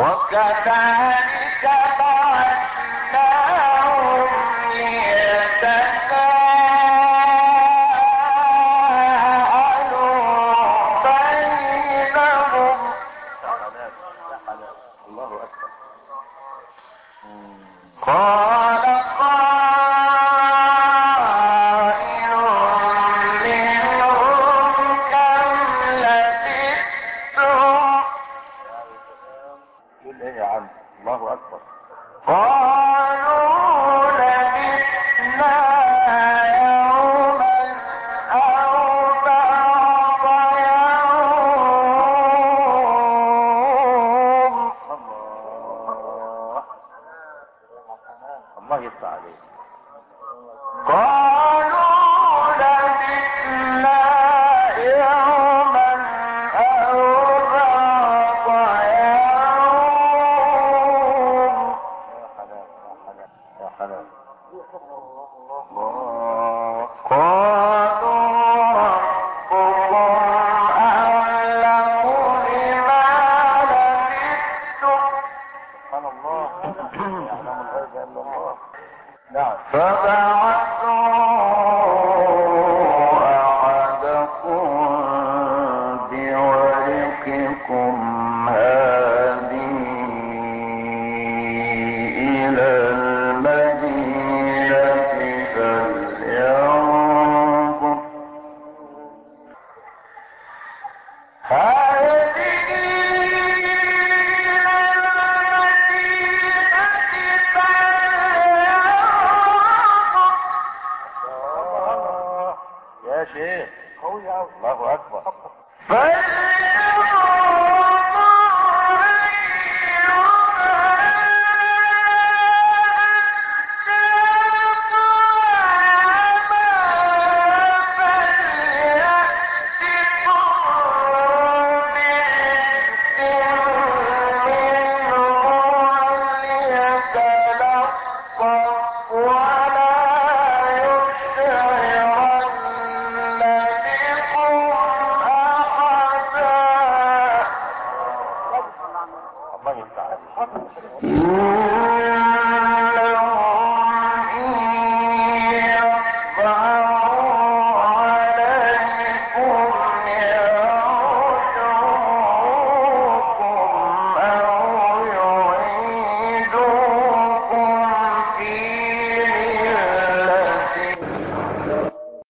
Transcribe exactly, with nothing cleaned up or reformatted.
وكذلك بعثناهم ليتساءلوا بينهم. الله أكبر. قال قائل منهم كم لبثتم؟ يقول ايه يا عم؟ الله أكبر. قالوا لبثنا يوما أو بعض يوم. الله الله يفتح عليك. قالوا لبثنا يوما أو بعض يوم. يا حلال يا حلال يا حلال. الله. قالوا ربكم أعلم بما لبثتم. سبحان الله. يعلم الغيب إلا الله. نعم. فبعث